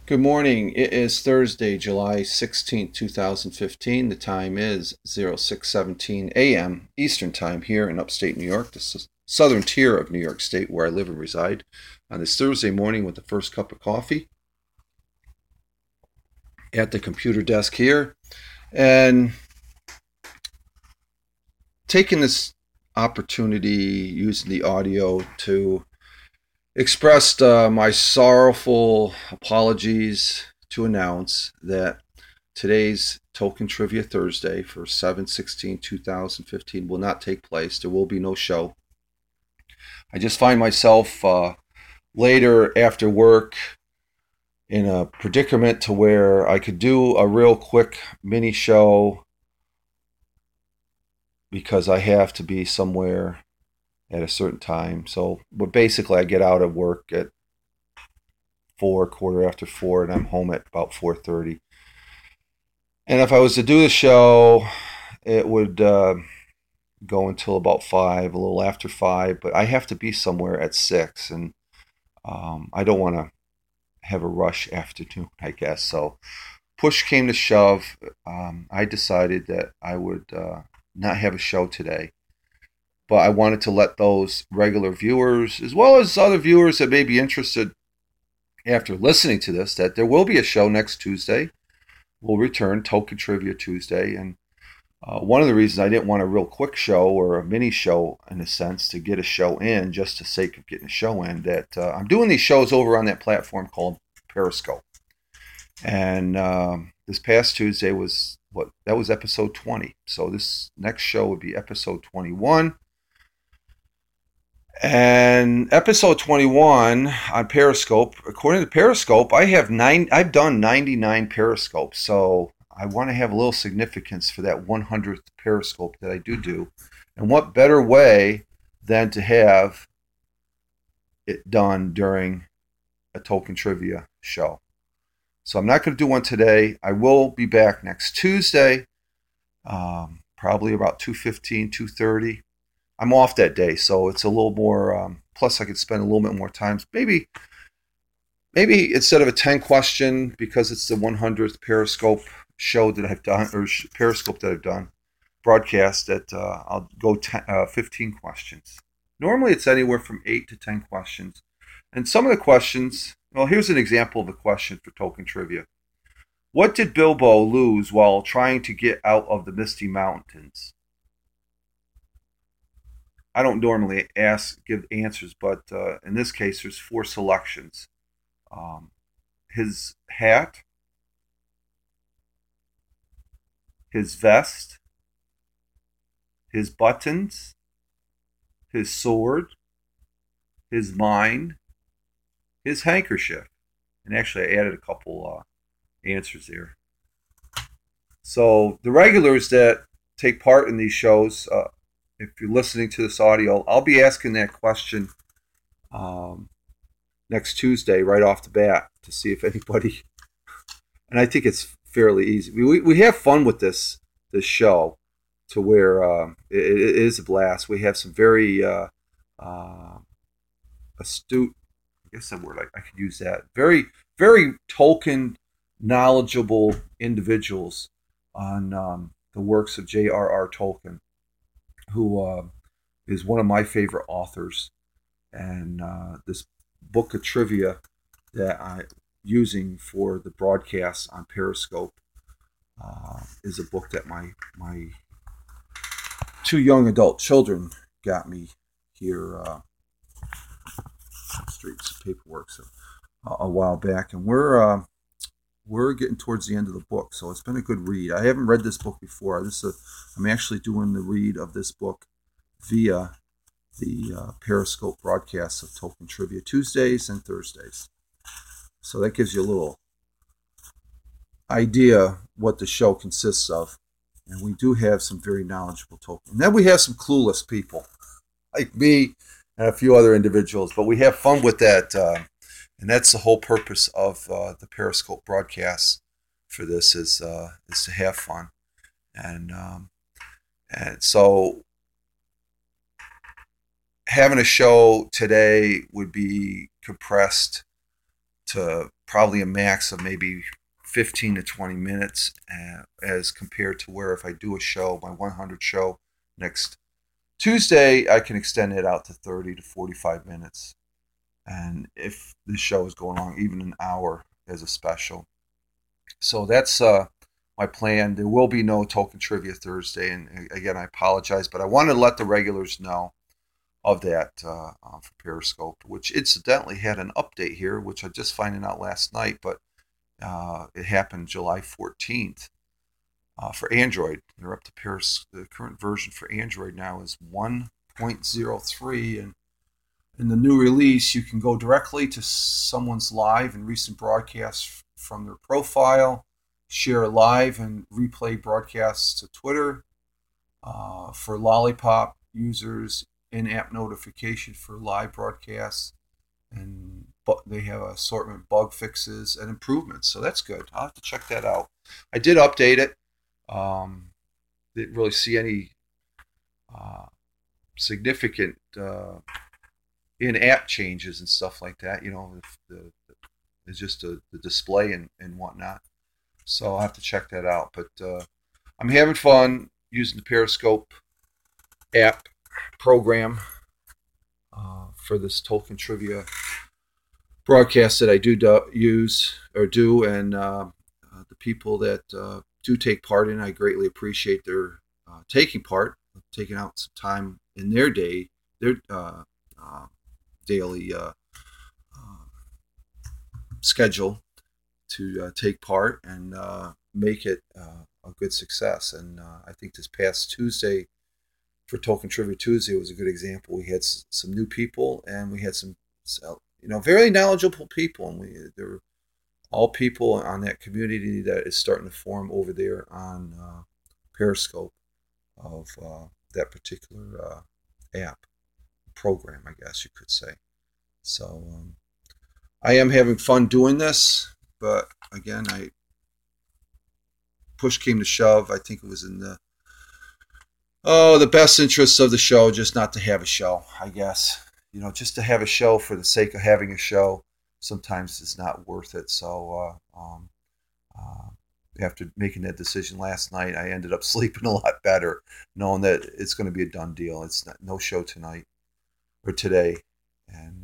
Good morning. It is Thursday, July 16th, 2015. The time is 06:17 a.m. Eastern Time here in upstate New York, the southern tier of New York State where I live and reside. On this Thursday morning with the first cup of coffee at the computer desk here and taking this opportunity using the audio to express my sorrowful apologies to announce that today's Token Trivia Thursday for 7/16/2015 will not take place. There will be no show. I just find myself later after work in a predicament to where I could do a real quick mini show because I have to be somewhere at a certain time. So, but basically, I get out of work at 4, quarter after 4, and I'm home at about 4:30. And if I was to do the show, it would go until about 5, a little after 5. But I have to be somewhere at 6, and I don't want to have a rush afternoon, I guess. So push came to shove. I decided that I would not have a show today. But I wanted to let those regular viewers, as well as other viewers that may be interested after listening to this, that there will be a show next Tuesday. We'll return Token Trivia Tuesday. And one of the reasons I didn't want a real quick show or a mini show, in a sense, to get a show in just for the sake of getting a show in, that I'm doing these shows over on that platform called Periscope. And this past Tuesday was that was episode 20. So this next show would be episode 21. And episode 21 on Periscope, according to Periscope, I've done 99 Periscopes. So I want to have a little significance for that 100th Periscope that I do. And what better way than to have it done during a Token Trivia show. So I'm not going to do one today. I will be back next Tuesday, probably about 2:15, 2:30. I'm off that day, so it's a little more. Plus, I could spend a little bit more time. Maybe instead of a 10 question, because it's the 100th Periscope show that I've done, or Periscope that I've done, broadcast, that I'll go 15 questions. Normally, it's anywhere from 8 to 10 questions, and some of the questions. Well, here's an example of a question for Token Trivia. What did Bilbo lose while trying to get out of the Misty Mountains? I don't normally give answers, but in this case, there's 4 selections. Um, his hat, his vest, his buttons, his sword, his mind, his handkerchief. And actually, I added a couple answers there. So the regulars that take part in these shows, if you're listening to this audio, I'll be asking that question um, next Tuesday right off the bat to see if anybody. And I think it's fairly easy. We have fun with this show to where it is a blast. We have some very uh, astute. I guess some word I could use that. Very Tolkien knowledgeable individuals on the works of J.R.R. Tolkien, who is one of my favorite authors. And this book of trivia that I'm using for the broadcast on Periscope is a book that my 2 young adult children got me here. Streets of paperwork so a while back, and we're getting towards the end of the book, so it's been a good read. I haven't read this book before. I'm actually doing the read of this book via the Periscope broadcasts of Token Trivia Tuesdays and Thursdays. So that gives you a little idea what the show consists of. And we do have some very knowledgeable Tolkien. And then we have some clueless people, like me and a few other individuals. But we have fun with that. And that's the whole purpose of the Periscope broadcast for this is to have fun. And so having a show today would be compressed to probably a max of maybe 15 to 20 minutes, as compared to where if I do a show, my 100 show next Tuesday, I can extend it out to 30 to 45 minutes. And if the show is going on, even an hour as a special. So that's my plan. There will be no Tolkien Trivia Thursday. And again, I apologize, but I wanted to let the regulars know of that for Periscope, which incidentally had an update here, which I just finding out last night, but it happened July 14th for Android. They're up to the current version for Android now is 1.03, and in the new release, you can go directly to someone's live and recent broadcasts from their profile, share live and replay broadcasts to Twitter. For Lollipop users, in-app notification for live broadcasts, and they have assortment bug fixes and improvements. So that's good. I'll have to check that out. I did update it. Didn't really see any significant in-app changes and stuff like that. It's just the display and whatnot. So I'll have to check that out. But I'm having fun using the Periscope app program for this Tolkien Trivia broadcast that I do use, and the people that do take part in, I greatly appreciate their taking part, taking out some time in their day, their daily schedule to take part and make it a good success. And I think this past Tuesday for Tolkien Trivia Tuesday was a good example. We had some new people, and we had some very knowledgeable people, and there were all people on that community that is starting to form over there on Periscope of that particular app program, I guess you could say. So I am having fun doing this, but again, push came to shove. I think it was in the best interests of the show just not to have a show, I guess. Just to have a show for the sake of having a show sometimes is not worth it. So after making that decision last night, I ended up sleeping a lot better, knowing that it's going to be a done deal. It's no show tonight or today. And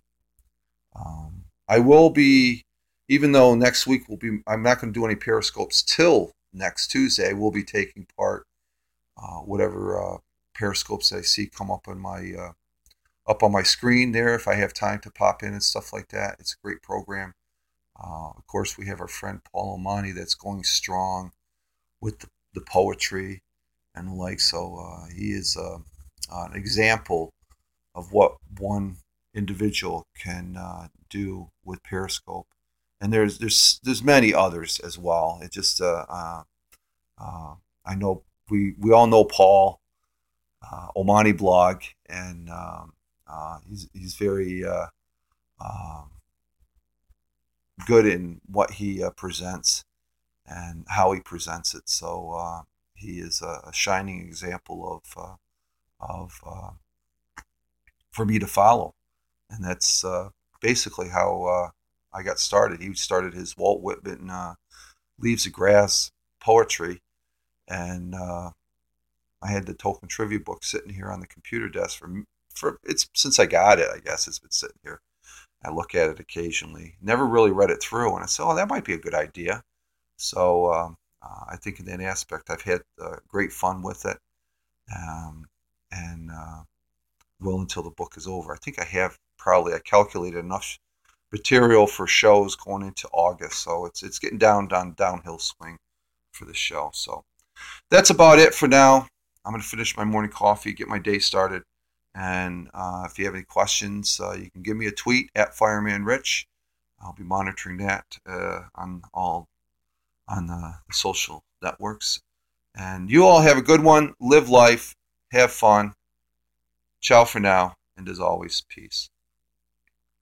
I will be, even though next week I'm not going to do any Periscopes till next Tuesday. I will be taking part whatever Periscopes I see come up on my screen there, if I have time to pop in and stuff like that. It's a great program. Of course, we have our friend Paul Omani that's going strong with the poetry and the like. So he is an example of what one individual can do with Periscope. And there's many others as well. It just I know we all know Paul Omani blog, and he's very good in what he presents and how he presents it. So he is a shining example of for me to follow, and that's basically how I got started. He started his Walt Whitman Leaves of Grass poetry, and I had the Tolkien Trivia book sitting here on the computer desk for it's since I got it. I guess it's been sitting here. I look at it occasionally. Never really read it through, and I said, "Oh, that might be a good idea." So I think in that aspect, I've had great fun with it, and will until the book is over. I think I calculated enough material for shows going into August, so it's getting downhill swing for the show. So that's about it for now. I'm going to finish my morning coffee, get my day started, and if you have any questions, you can give me a tweet at Fireman Rich. I'll be monitoring that on the social networks. And you all have a good one. Live life. Have fun. Ciao for now. And as always, peace.